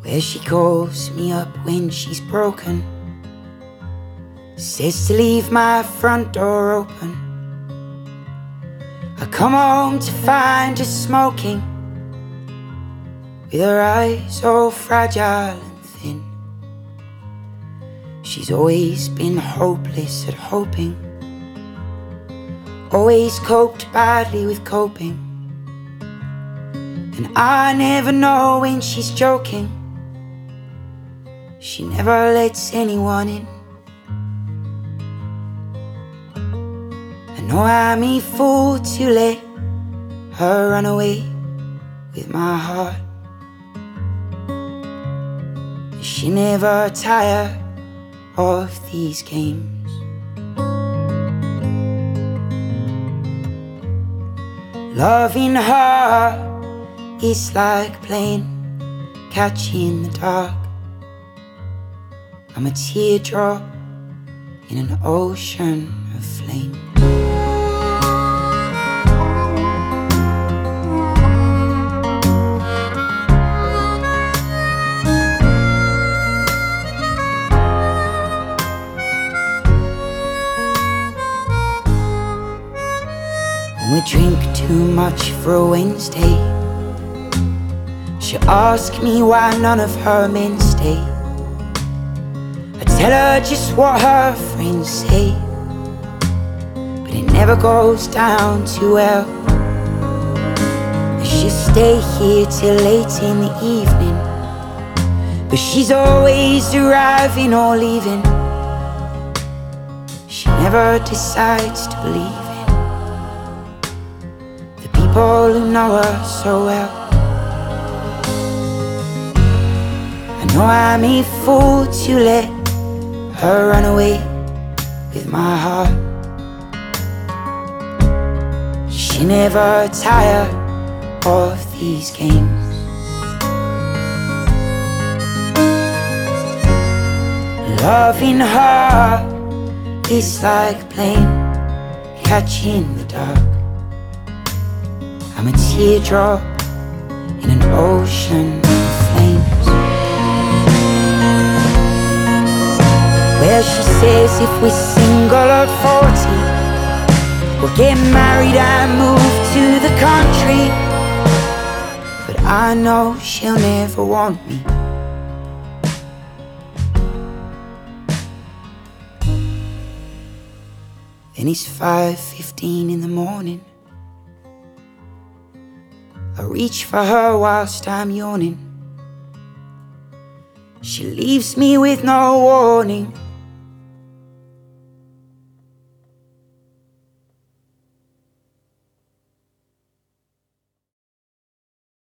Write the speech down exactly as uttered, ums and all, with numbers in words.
where she calls me up when she's broken, says to leave my front door open. I come home to find her smoking, with her eyes all fragile and thin. She's always been hopeless at hoping, always coped badly with coping, and I never know when she's joking. She never lets anyone in. I know I'm a fool to let her run away with my heart. She never tire of these games. Loving her is like playing catch in the dark. I'm a teardrop in an ocean of flame. When we drink too much for a Wednesday, she asks me why none of her men stay. I tell her just what her friends say, but it never goes down too well. She'll stay here till late in the evening, but she's always arriving or leaving. She never decides to believe in the people who know her so well. I know I'm a fool to let her run away with my heart. She never tire of these games. Loving her is like playing catch in the dark. I'm a teardrop in an ocean of flames. Well, she says if we're single at forty, we'll get married and move to the country. But I know she'll never want me. Then it's five fifteen in the morning. I reach for her whilst I'm yawning. She leaves me with no warning.